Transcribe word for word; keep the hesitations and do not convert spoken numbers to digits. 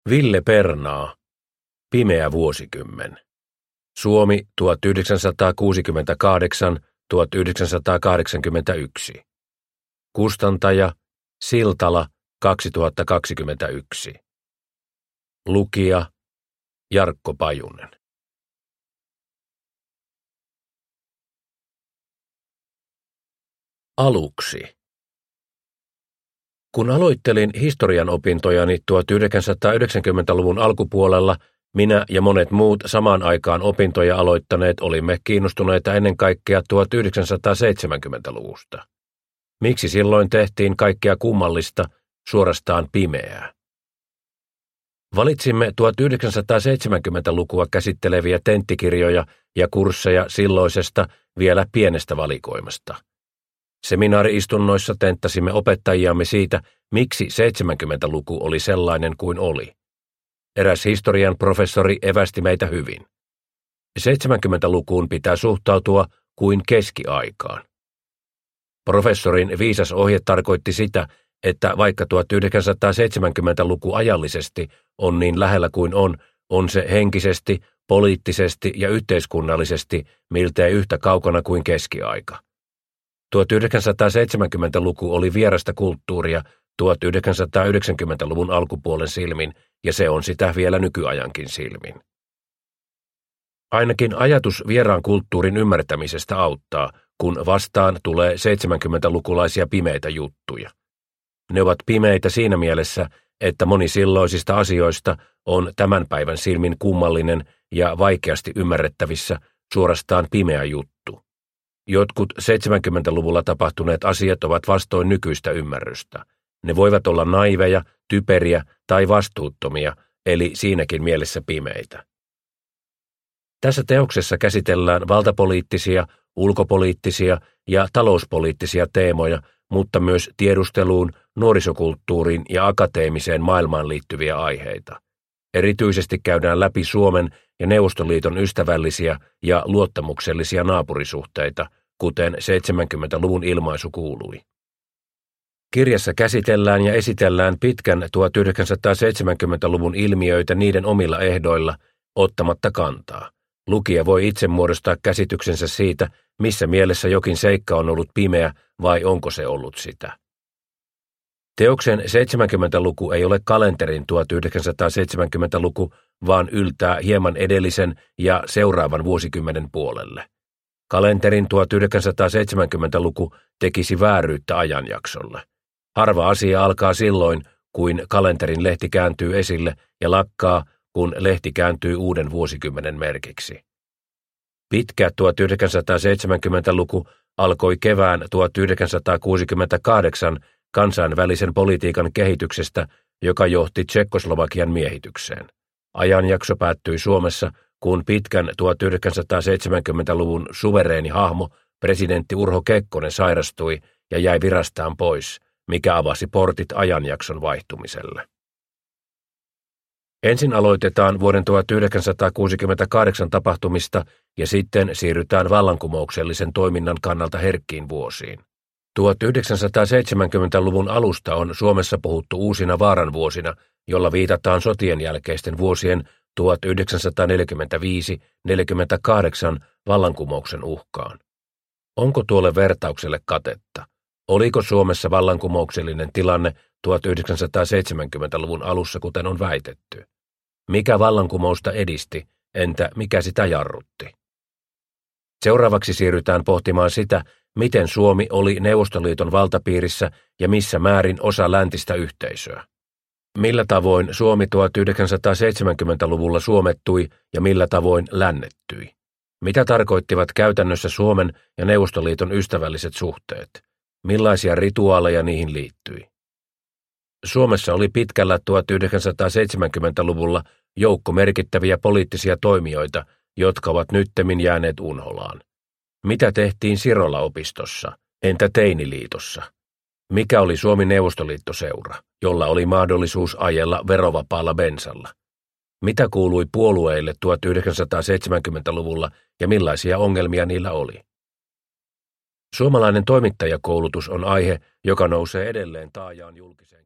Ville Pernaa, Pimeä vuosikymmen. Suomi tuhatyhdeksänsataakuusikymmentäkahdeksan - tuhatyhdeksänsataakahdeksankymmentäyksi. Kustantaja Siltala kaksituhattakaksikymmentäyksi. Lukija Jarkko Pajunen. Aluksi. Kun aloittelin historian opintojani tuhatyhdeksänsataayhdeksänkymmentäluvun alkupuolella, minä ja monet muut samaan aikaan opintoja aloittaneet olimme kiinnostuneita ennen kaikkea tuhatyhdeksänsataaseitsemänkymmentäluvusta. Miksi silloin tehtiin kaikkea kummallista, suorastaan pimeää? Valitsimme tuhatyhdeksänsataaseitsemänkymmentälukua käsitteleviä tenttikirjoja ja kursseja silloisesta vielä pienestä valikoimasta. Seminaari-istunnoissa tenttasimme opettajiamme siitä, miksi seitsemänkymmentäluku oli sellainen kuin oli. Eräs historian professori evästi meitä hyvin. seitsemänkymmentälukuun pitää suhtautua kuin keskiaikaan. Professorin viisas ohje tarkoitti sitä, että vaikka tuhatyhdeksänsataaseitsemänkymmentäluku ajallisesti on niin lähellä kuin on, on se henkisesti, poliittisesti ja yhteiskunnallisesti miltei yhtä kaukana kuin keskiaika. tuhatyhdeksänsataaseitsemänkymmentäluku oli vierasta kulttuuria tuhatyhdeksänsataayhdeksänkymmentäluvun alkupuolen silmin, ja se on sitä vielä nykyajankin silmin. Ainakin ajatus vieraan kulttuurin ymmärtämisestä auttaa, kun vastaan tulee seitsemänkymmentälukulaisia pimeitä juttuja. Ne ovat pimeitä siinä mielessä, että moni silloisista asioista on tämän päivän silmin kummallinen ja vaikeasti ymmärrettävissä, suorastaan pimeä juttu. Jotkut seitsemänkymmentäluvulla tapahtuneet asiat ovat vastoin nykyistä ymmärrystä. Ne voivat olla naiveja, typeriä tai vastuuttomia, eli siinäkin mielessä pimeitä. Tässä teoksessa käsitellään valtapoliittisia, ulkopoliittisia ja talouspoliittisia teemoja, mutta myös tiedusteluun, nuorisokulttuuriin ja akateemiseen maailmaan liittyviä aiheita. Erityisesti käydään läpi Suomen ja Neuvostoliiton ystävällisiä ja luottamuksellisia naapurisuhteita, kuten seitsemänkymmentäluvun ilmaisu kuului. Kirjassa käsitellään ja esitellään pitkän tuhatyhdeksänsataaseitsemänkymmentäluvun ilmiöitä niiden omilla ehdoilla, ottamatta kantaa. Lukija voi itse muodostaa käsityksensä siitä, missä mielessä jokin seikka on ollut pimeä vai onko se ollut sitä. Teoksen seitsemänkymmentäluku ei ole kalenterin tuhatyhdeksänsataaseitsemänkymmentäluku, vaan yltää hieman edellisen ja seuraavan vuosikymmenen puolelle. Kalenterin tuhatyhdeksänsataaseitsemänkymmentäluku tekisi vääryyttä ajanjaksolle. Harva asia alkaa silloin, kuin kalenterin lehti kääntyy esille ja lakkaa, kun lehti kääntyy uuden vuosikymmenen merkiksi. Pitkä tuhatyhdeksänsataaseitsemänkymmentäluku alkoi kevään tuhatyhdeksänsataakuusikymmentäkahdeksan kansainvälisen politiikan kehityksestä, joka johti Tšekkoslovakian miehitykseen. Ajanjakso päättyi Suomessa, kun pitkän tuhatyhdeksänsataaseitsemänkymmentäluvun suvereeni hahmo, presidentti Urho Kekkonen sairastui ja jäi virastaan pois, mikä avasi portit ajanjakson vaihtumiselle. Ensin aloitetaan vuoden tuhatyhdeksänsataakuusikymmentäkahdeksan tapahtumista ja sitten siirrytään vallankumouksellisen toiminnan kannalta herkkiin vuosiin. tuhatyhdeksänsataaseitsemänkymmentäluvun alusta on Suomessa puhuttu uusina vaaran vuosina, jolla viitataan sotien jälkeisten vuosien tuhatyhdeksänsataaneljäkymmentäviisi - neljäkymmentäkahdeksan vallankumouksen uhkaan. Onko tuolle vertaukselle katetta? Oliko Suomessa vallankumouksellinen tilanne tuhatyhdeksänsataaseitsemänkymmentäluvun alussa, kuten on väitetty? Mikä vallankumousta edisti, entä mikä sitä jarrutti? Seuraavaksi siirrytään pohtimaan sitä, miten Suomi oli Neuvostoliiton valtapiirissä ja missä määrin osa läntistä yhteisöä. Millä tavoin Suomi tuhatyhdeksänsataaseitsemänkymmentäluvulla suomettui ja millä tavoin lännettyi? Mitä tarkoittivat käytännössä Suomen ja Neuvostoliiton ystävälliset suhteet? Millaisia rituaaleja niihin liittyi? Suomessa oli pitkällä tuhatyhdeksänsataaseitsemänkymmentäluvulla joukko merkittäviä poliittisia toimijoita, jotka ovat nyttemmin jääneet unholaan. Mitä tehtiin Sirola-opistossa, entä Teiniliitossa? Mikä oli Suomi-Neuvostoliitto-seura, jolla oli mahdollisuus ajella verovapaalla bensalla? Mitä kuului puolueille tuhatyhdeksänsataaseitsemänkymmentäluvulla ja millaisia ongelmia niillä oli? Suomalainen toimittajakoulutus on aihe, joka nousee edelleen taajaan julkiseen